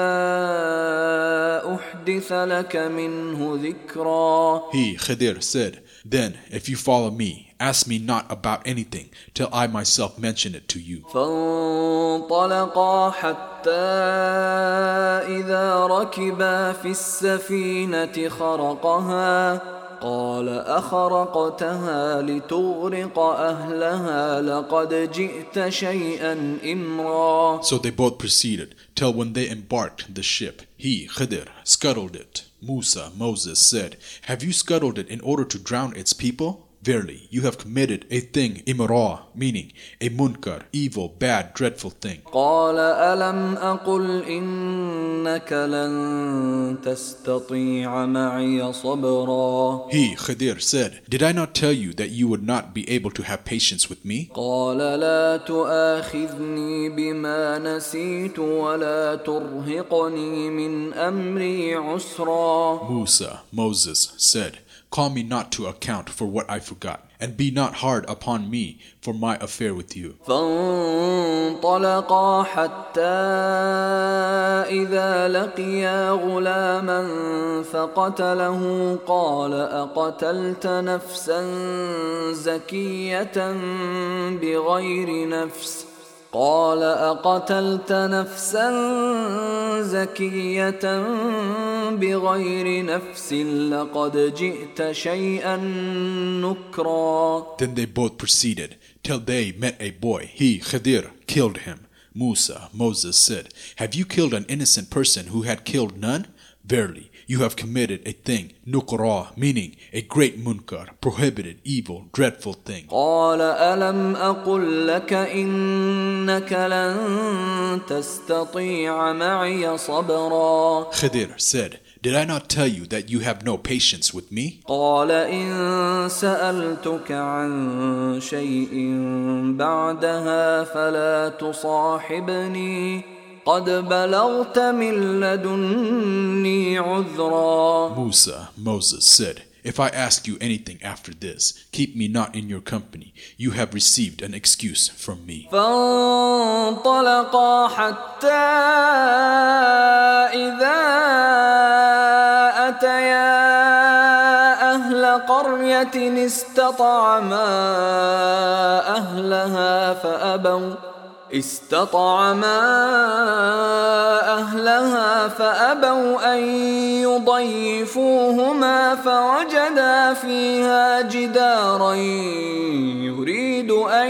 Speaker 1: أحدث لك منه ذكرا.
Speaker 2: He, Khidir, said, then if you follow me, ask me not about anything till I myself mention it to you.
Speaker 1: فانطلقا حتى إذا ركبا في السفينة خرقها قال أخرقتها لتغرق أهلها لقد جئت شيئا إمرا.
Speaker 2: So they both proceeded, till when they embarked the ship, he, Khidir, scuttled it. Musa, Moses, said, have you scuttled it in order to drown its people? Verily, you have committed a thing imra, meaning a munkar, evil, bad, dreadful thing.
Speaker 1: قال ألم أقل إنك لن تستطيع معي صبرا.
Speaker 2: He, Khidir, said, did I not tell you that you would not be able to have patience with me?
Speaker 1: قال لا تؤاخذني بما نسيت ولا ترهقني من أمري عسرا.
Speaker 2: Musa, Moses, said, call me not to account for what I forgot, and be not hard upon me for my affair with you.
Speaker 1: فانطلقا حتى إذا لقيا غلاما فقتله قال أقتلت نفسا زكية بغير نفس قال أقتلت نفسا زكية بغير نفس لقد جئت شيئا نكرا.
Speaker 2: Then they both proceeded, till they met a boy. He, Khidir, killed him. Musa, Moses, said, have you killed an innocent person who had killed none? Verily, you have committed a thing, nukra, meaning a great munkar, prohibited, evil, dreadful thing.
Speaker 1: قال ألم أقل لك إنك لن تستطيع معي صبرا.
Speaker 2: Khidir said, did I not tell you that you have no patience with me?
Speaker 1: قال إن سألتك عن شيء بعدها فلا تصاحبني قد بلغت من لدني عذرا.
Speaker 2: Musa, Moses, said, if I ask you anything after this, keep me not in your company. You have received an excuse from me.
Speaker 1: فانطلقا حتى إذا أتيا أهل قرية استطعما أهلها فأبوا استطعما أهلها فأبوا أن يضيفوهما فوجدا فيها جدارا يريد أن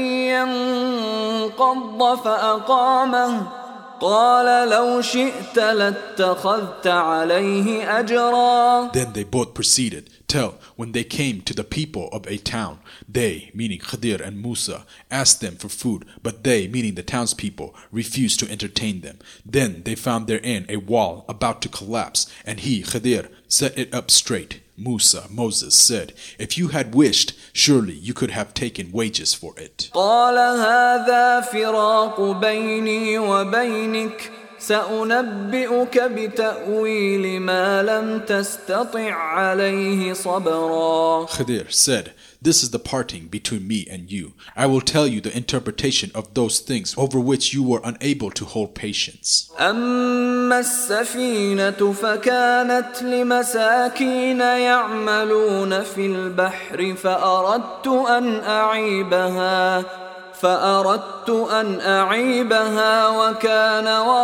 Speaker 1: ينقض فأقامه قال لو شئت لاتخذت عليه أجرا.
Speaker 2: Then they both proceeded, till when they came to the people of a town, they, meaning Khidir and Musa, asked them for food, but they, meaning the townspeople, refused to entertain them. Then they found therein a wall about to collapse, and he, Khidir, set it up straight. Musa, Moses, said, if you had wished, surely you could have taken wages for it.
Speaker 1: قال هذا فراق بيني وبينك سأنبئك بتأويل ما لم تستطع عليه صبرا.
Speaker 2: Khidir said, this is the parting between me and you. I will tell you the interpretation of those things over which you were unable to hold patience.
Speaker 1: أما السفينة فكانت لمساكين يعملون في البحر فأردت أن أعيبها فأردت أن أعيبها وكان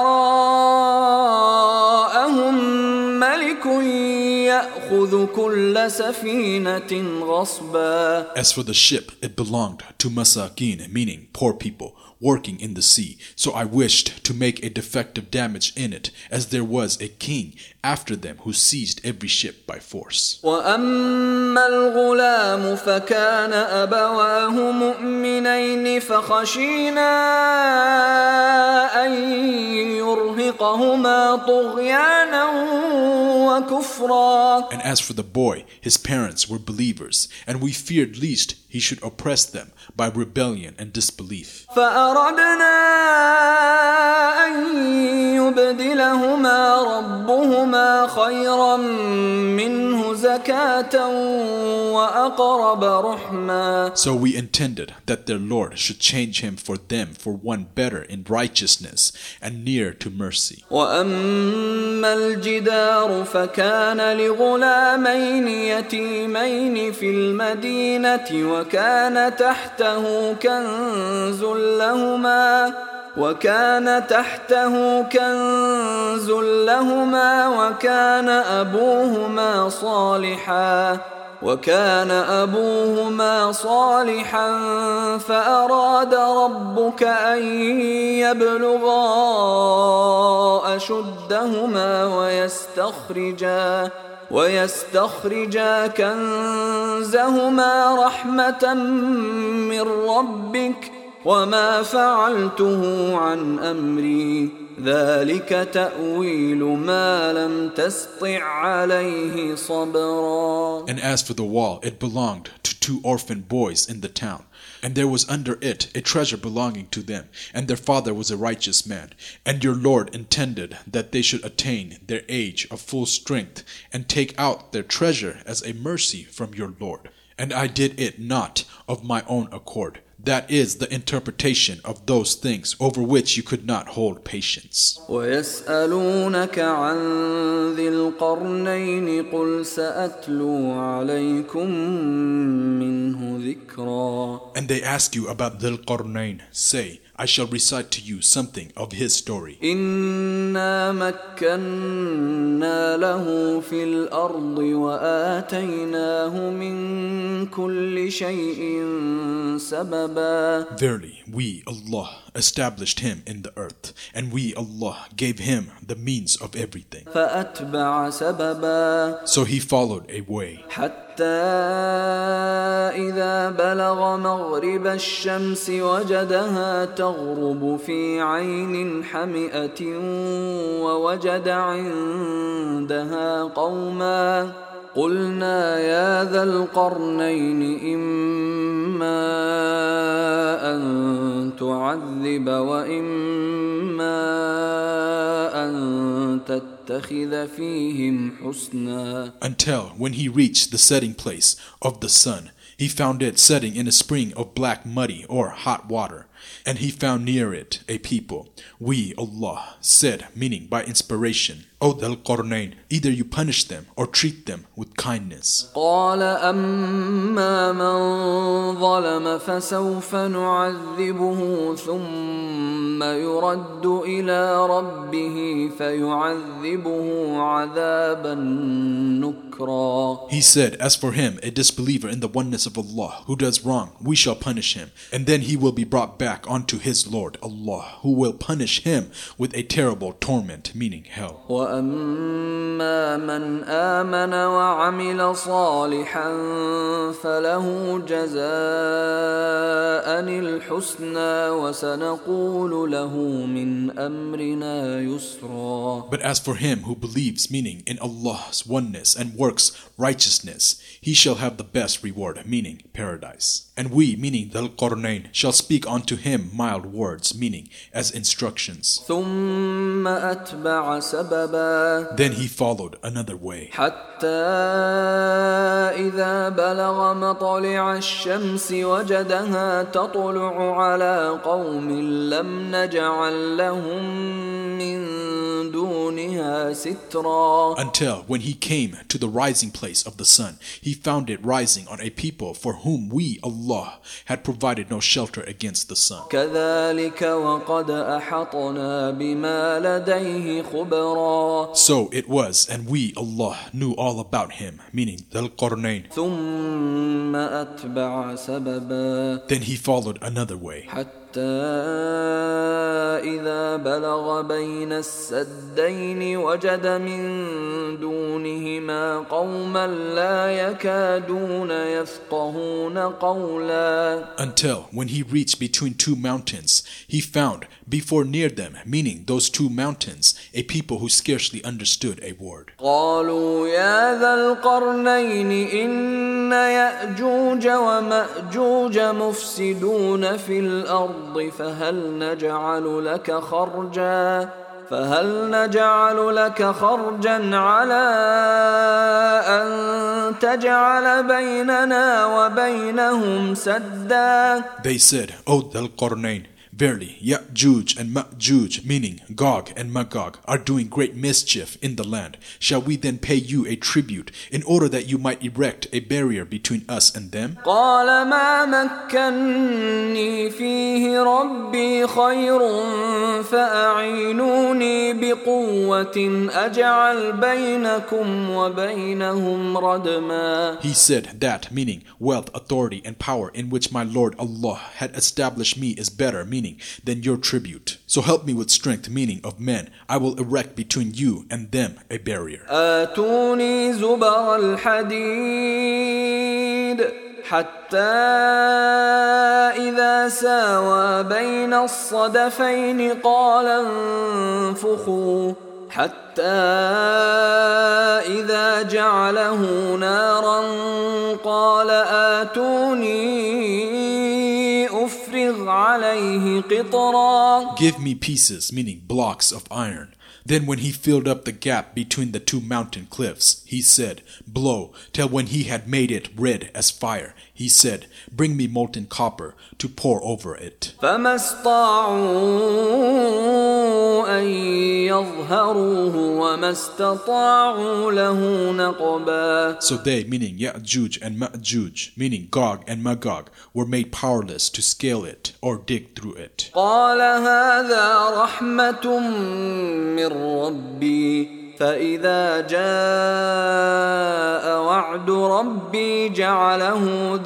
Speaker 1: وراءهم ملك يأخذ كل سفينة غصبا.
Speaker 2: As for the ship, it belonged to masakin, meaning poor people, working in the sea. So I wished to make a defective damage in it, as there was a king after them who seized every ship by force.
Speaker 1: وأما الغلام فكان أبواه مؤمنين فخشينا أن يرهقهما طغيانا وكفرا.
Speaker 2: And as for the boy, his parents were believers, and we feared lest he should oppress them by rebellion and disbelief.
Speaker 1: فأردنا أردنا أن يبدلهما ربهما خيرا منه زكاة وأقرب رحما.
Speaker 2: So we intended that their Lord should change him for them for one better in righteousness and near to mercy.
Speaker 1: وأما الجدار فكان لغلامين يتيمين في المدينة وكان تحته كنز لهما وكان تحته كنز لهما وكان أبوهما صالحا وكان أبوهما صالحا فأراد ربك أن يبلغا أشدهما ويستخرجا ويستخرجا كنزهما رحمة من ربك وما فعلته عن أمري ذلك تأويل ما لم تسطع عليه صبرا.
Speaker 2: And as for the wall, it belonged to two orphan boys in the town, and there was under it a treasure belonging to them, and their father was a righteous man. And your Lord intended that they should attain their age of full strength and take out their treasure as a mercy from your Lord. And I did it not of my own accord. That is the interpretation of those things over which you could not hold patience.
Speaker 1: وَيَسْأَلُونَكَ عَنْ ذِي الْقَرْنَيْنِ قُلْ سَأَتْلُو عَلَيْكُمْ مِنْهُ ذِكْرًا.
Speaker 2: And they ask you about Dhul Qarnayn. Say, I shall recite to you something of his story.
Speaker 1: إِنَّا مَكَّنَّا لَهُ فِي الْأَرْضِ وَآتَيْنَاهُ مِنْ كُلِّ شَيْءٍ سَبَبًا.
Speaker 2: Verily, we, Allah, established him in the earth, and we, Allah, gave him the means of everything.
Speaker 1: فَأَتْبَعَ سَبَبًا.
Speaker 2: So he followed a way.
Speaker 1: حتى إذا بلغ مغرب الشمس وجدها تغرب في عين حمئة ووجد عندها قوما قلنا يا ذا القرنين إما أن تعذب وإما أن تتخذ فيهم حسنا.
Speaker 2: Until when he reached the setting place of the sun, he found it setting in a spring of black muddy or hot water, and he found near it a people. We, Allah, said, meaning by inspiration, O Dhul Qarnayn, either you punish them or treat them with kindness.
Speaker 1: قال أما من ظلم فسوف نعذبه ثم يرد إلى ربه فيعذبه عذابا نكرا.
Speaker 2: He said, as for him, a disbeliever in the oneness of Allah, who does wrong, we shall punish him, and then he will be brought back unto his Lord, Allah, who will punish him with a terrible torment, meaning hell.
Speaker 1: وَأَمَّا مَنْ آمَنَ وَعَمِلَ صَالِحًا فَلَهُ جَزَاءً الْحُسْنَى وَسَنَقُولُ لَهُ مِنْ أَمْرِنَا يُسْرًا.
Speaker 2: But as for him who believes, meaning in Allah's oneness, and works righteousness, he shall have the best reward, meaning paradise. And we, meaning Dhul Qarnayn, shall speak unto him mild words, meaning as instructions.
Speaker 1: ثُمَّ أَتْبَعَ سَبَبًا.
Speaker 2: Then he followed another way.
Speaker 1: حتى إذا بلغ مطلع الشمس وجدها تطلع على قوم لم نجعل لهم من دونها سترا.
Speaker 2: Until when he came to the rising place of the sun, he found it rising on a people for whom we, Allah, had provided no shelter against the sun.
Speaker 1: كذلك وقد أحطنا بما لديه خبرا.
Speaker 2: So it was, and we, Allah, knew all about him, meaning Dhul Qarnayn.
Speaker 1: ثم أتبع سببا.
Speaker 2: Then he followed another way.
Speaker 1: حتى إذا بلغ بين السدين وجد من دونهما قوما لا يكادون يفقهون قولا.
Speaker 2: Until when he reached between two mountains, he found before near them, meaning those two mountains, a people who scarcely understood a word.
Speaker 1: قالوا يا ذا القرنين إن يأجوج ومأجوج مفسدون في الأرض فهل نجعل لك خرجا فهل نجعل لك خرجا على أن تجعل بيننا وبينهم سدا.
Speaker 2: They said, O Dhul Qarnayn, verily, Ya'juj and Ma'juj, meaning Gog and Magog, are doing great mischief in the land. Shall we then pay you a tribute in order that you might erect a barrier between us and them?
Speaker 1: قال ما مكني فيه ربي خير فأعينوني بقوة أجعل بينكم وبينهم ردما.
Speaker 2: He said that, meaning wealth, authority, and power in which my Lord Allah had established me is better, meaning than your tribute. So help me with strength, meaning of men. I will erect between you and them a barrier.
Speaker 1: آتوني زبر الحديد حتى إذا ساوى بين الصدفين قال انفخوا حتى إذا جعله نارا قال آتوني أفرغ عليه قطرا.
Speaker 2: Give me pieces, meaning blocks of iron. Then when he filled up the gap between the two mountain cliffs, he said, blow, till when he had made it red as fire, he said, bring me molten copper to pour over it.
Speaker 1: فما استطاعوا أن يظهروه وما استطاعوا له نقبا.
Speaker 2: So they, meaning Ya'juj and Ma'juj, meaning Gog and Magog, were made powerless to scale it or dig through it.
Speaker 1: قال هذا رحمة من ربي فإذا جاء وعد ربي جعله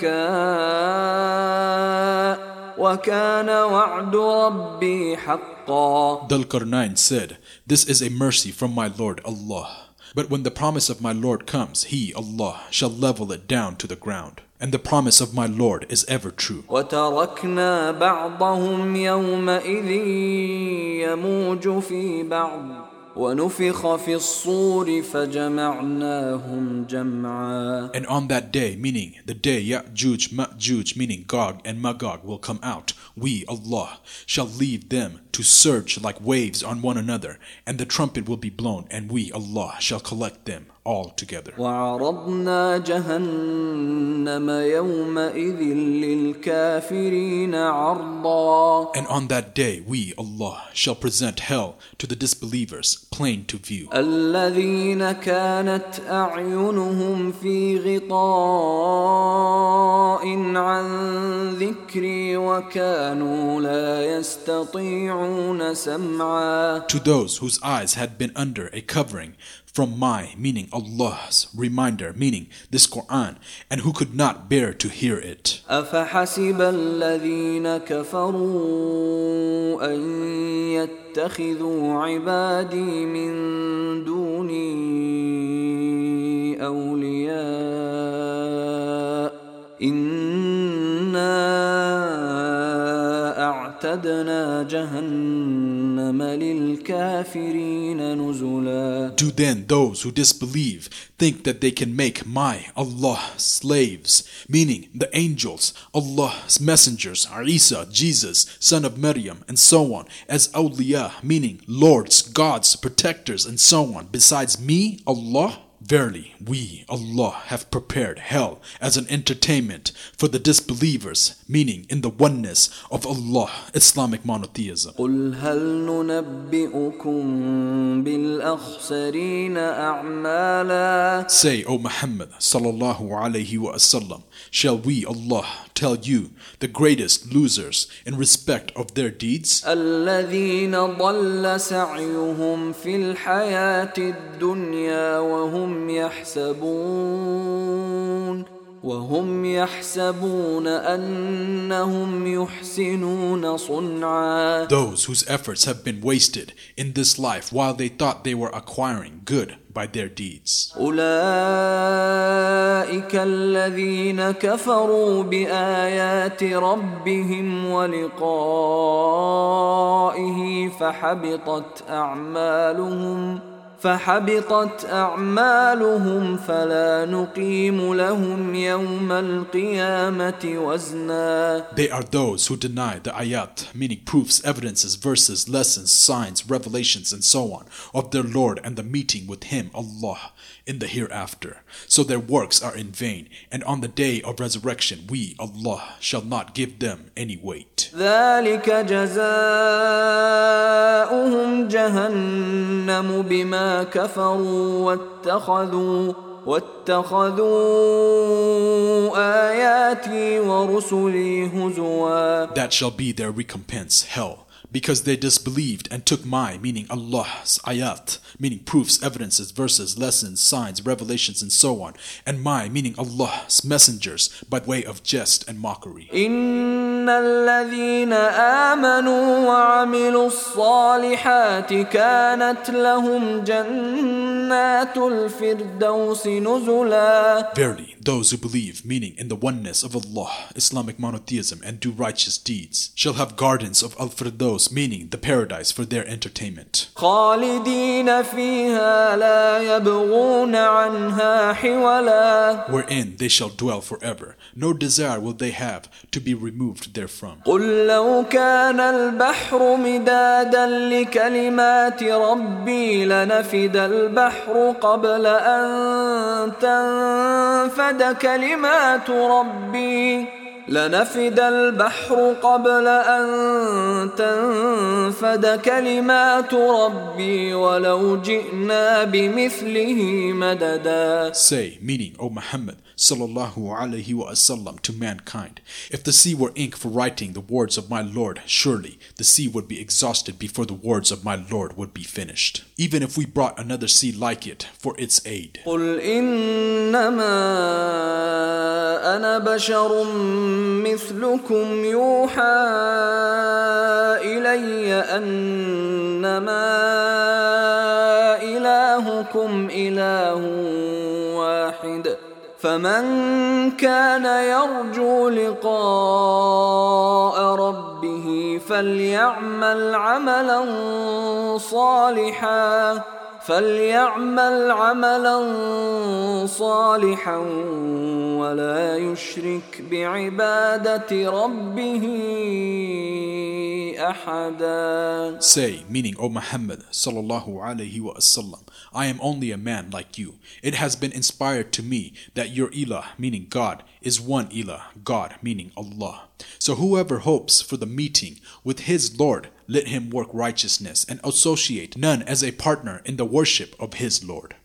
Speaker 1: دكا وكان وعد ربي حقا.
Speaker 2: Dhul Qarnayn said, this is a mercy from my Lord Allah. But when the promise of my Lord comes, He, Allah, shall level it down to the ground. And the promise of my Lord is ever true.
Speaker 1: وتركنا بعضهم يومئذ يموج في بعض ونفخ في الصور فجمعناهم جمعا.
Speaker 2: And on that day, meaning the day Ya'juj, Ma'juj, meaning Gog and Magog will come out, we, Allah, shall leave them to surge like waves on one another, and the trumpet will be blown, and we, Allah, shall collect them all together.
Speaker 1: وعرضنا جهنم يومئذ للكافرين عرضا.
Speaker 2: And on that day, we, Allah, shall present hell to the disbelievers, plain to view.
Speaker 1: الذين كانت أعينهم في غطاء عن ذكري وكانوا لا يستطيعون سمعا.
Speaker 2: To those whose eyes had been under a covering from my, meaning Allah's, reminder, meaning this Quran, and who could not bear to hear it.
Speaker 1: أفحسب الذين كفروا أن يتخذوا عبادي من دوني أولياء إنا أعتدنا جهنم للكافرين نزلا.
Speaker 2: Do then those who disbelieve think that they can make my, Allah, slaves, meaning the angels, Allah's messengers, Isa, Jesus, son of Maryam, and so on, as awliya, meaning lords, gods, protectors, and so on, besides me, Allah? Verily, we, Allah, have prepared hell as an entertainment for the disbelievers, meaning in the oneness of Allah, Islamic monotheism.
Speaker 1: قل هل ننبئكم بالأخسرين أعمالا.
Speaker 2: Say, O Muhammad sallallahu alayhi wa sallam, shall we, Allah, tell you the greatest losers in respect of their deeds?
Speaker 1: الذين ضل سعيهم في الحياة الدنيا وهم يحسبون وهم يحسبون أنهم يحسنون صنعا.
Speaker 2: Those whose efforts have been wasted in this life while they thought they were acquiring good by their deeds.
Speaker 1: أولئك الذين كفروا بآيات ربهم ولقائه فحبطت أعمالهم فحبطت أعمالهم فلا نقيم لهم يوم القيامة وزنا.
Speaker 2: They are those who deny the ayat, meaning proofs, evidences, verses, lessons, signs, revelations, and so on, of their Lord and the meeting with Him, Allah, in the hereafter. So their works are in vain, and on the day of resurrection we, Allah, shall not give them any weight.
Speaker 1: ذلك جزاؤهم جهنم بما كفروا واتخذوا واتخذوا آياتي ورسلي هزوا.
Speaker 2: That shall be their recompense, hell, because they disbelieved and took my, meaning Allah's ayat, meaning proofs, evidences, verses, lessons, signs, revelations, and so on, and my, meaning Allah's messengers, by way of jest and mockery.
Speaker 1: إن الذين آمنوا وعملوا الصالحات كانت لهم جنات الفردوس نزلا.
Speaker 2: Verily, those who believe, meaning in the oneness of Allah, Islamic monotheism, and do righteous deeds, shall have gardens of Al-Firdaus, meaning the paradise for their entertainment.
Speaker 1: خالدين فيها لا يبغون عنها حولا.
Speaker 2: Wherein they shall dwell forever, no desire will they have to be removed therefrom.
Speaker 1: قل لو كان البحر مدادا لكلمات ربي لنفد البحر قبل أن تنفد كلمات ربي لنفد البحر قبل أن تنفد كلمات ربي ولو جئنا بمثله مددا.
Speaker 2: Say, meaning, O Muhammad sallallahu alaihi wasallam, to mankind, if the sea were ink for writing the words of my Lord, surely the sea would be exhausted before the words of my Lord would be finished, even if we brought another sea like it for its aid.
Speaker 1: قل إنما أنا بشر مثلكم يوحى إلي أنما إلهكم إله واحد فمن كان يرجو لقاء ربه فليعمل عملا صالحا فليعمل عملا صالحا ولا يشرك بعبادة ربه أحدا.
Speaker 2: Say, meaning, O Muhammad sallallahu alaihi wasallam, I am only a man like you. It has been inspired to me that your ilah, meaning God, is one ilah, God, meaning Allah. So whoever hopes for the meeting with his Lord, let him work righteousness and associate none as a partner in the worship of his Lord.